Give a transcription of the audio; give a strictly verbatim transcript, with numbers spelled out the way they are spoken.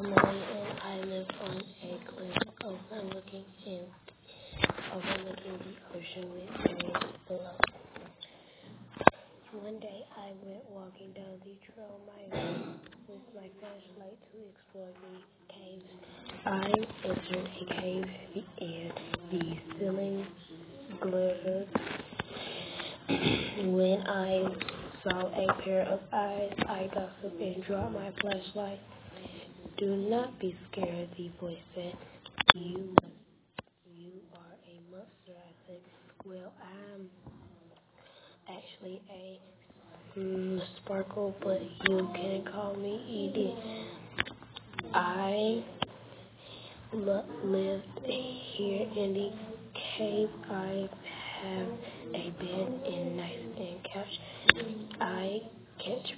Emily, and I live on a cliff overlooking in overlooking the ocean with waves below. One day I went walking down the trail my with my flashlight to explore the caves. I entered a cave and the ceiling glittered. When I saw a pair of eyes, I got up and dropped my flashlight. Do not be scared, the voice said. You you are a monster, I said. Well, I'm actually a mm, sparkle, but you can call me Edie. I lo- lived here in the cave. I have a bed and knife and couch. I catch